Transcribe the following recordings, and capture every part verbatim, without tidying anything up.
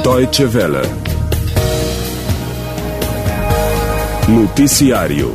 Deutsche Welle. Noticiário.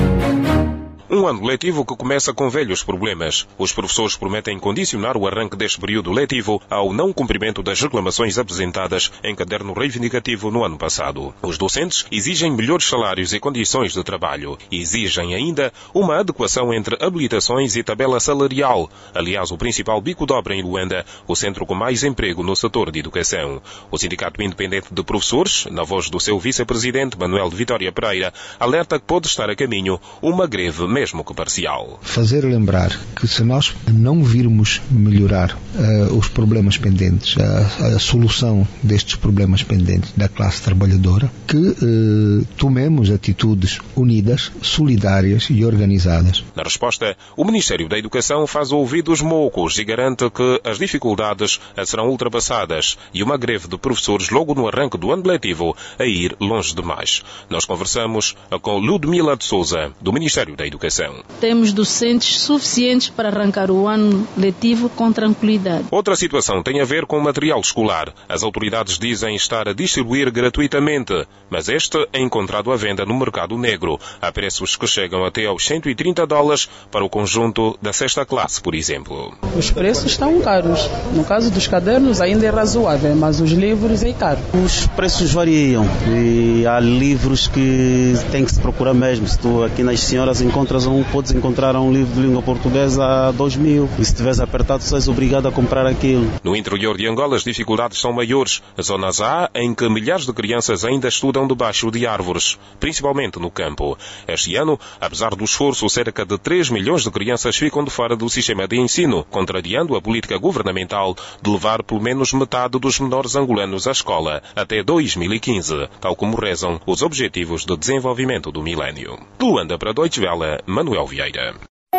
Um ano letivo que começa com velhos problemas. Os professores prometem condicionar o arranque deste período letivo ao não cumprimento das reclamações apresentadas em caderno reivindicativo no ano passado. Os docentes exigem melhores salários e condições de trabalho e exigem ainda uma adequação entre habilitações e tabela salarial. Aliás, o principal bico de obra em Luanda, o centro com mais emprego no setor de educação. O Sindicato Independente de Professores, na voz do seu vice-presidente Manuel de Vitória Pereira, alerta que pode estar a caminho uma greve mesmo que parcial. Fazer lembrar que se nós não virmos melhorar uh, os problemas pendentes, a, a solução destes problemas pendentes da classe trabalhadora, que uh, tomemos atitudes unidas, solidárias e organizadas. Na resposta, o Ministério da Educação faz ouvidos moucos e garante que as dificuldades serão ultrapassadas e uma greve de professores logo no arranque do ano letivo a ir longe demais. Nós conversamos com Ludmila de Souza, do Ministério da Educação. Temos docentes suficientes para arrancar o ano letivo com tranquilidade. Outra situação tem a ver com o material escolar. As autoridades dizem estar a distribuir gratuitamente, mas este é encontrado à venda no mercado negro, a preços que chegam até aos cento e trinta dólares para o conjunto da sexta classe, por exemplo. Os preços estão caros. No caso dos cadernos ainda é razoável, mas os livros é caro. Os preços variam e há livros que tem que se procurar mesmo. Se tu aqui nas senhoras encontras um, podes encontrar um livro de língua portuguesa a dois mil. E se estiveres apertado, tu és obrigado a comprar aquilo. No interior de Angola, as dificuldades são maiores. Zonas há em que milhares de crianças ainda estudam debaixo de árvores, principalmente no campo. Este ano, apesar do esforço, cerca de três milhões de crianças ficam de fora do sistema de ensino, contrariando a política governamental de levar pelo menos metade dos menores angolanos à escola até dois mil e quinze, tal como rezam os Objetivos de Desenvolvimento do Milénio. De Luanda para Deutsche Welle, Manuel Vieira.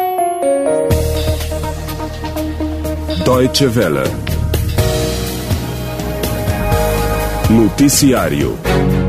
Deutsche Welle. Noticiário.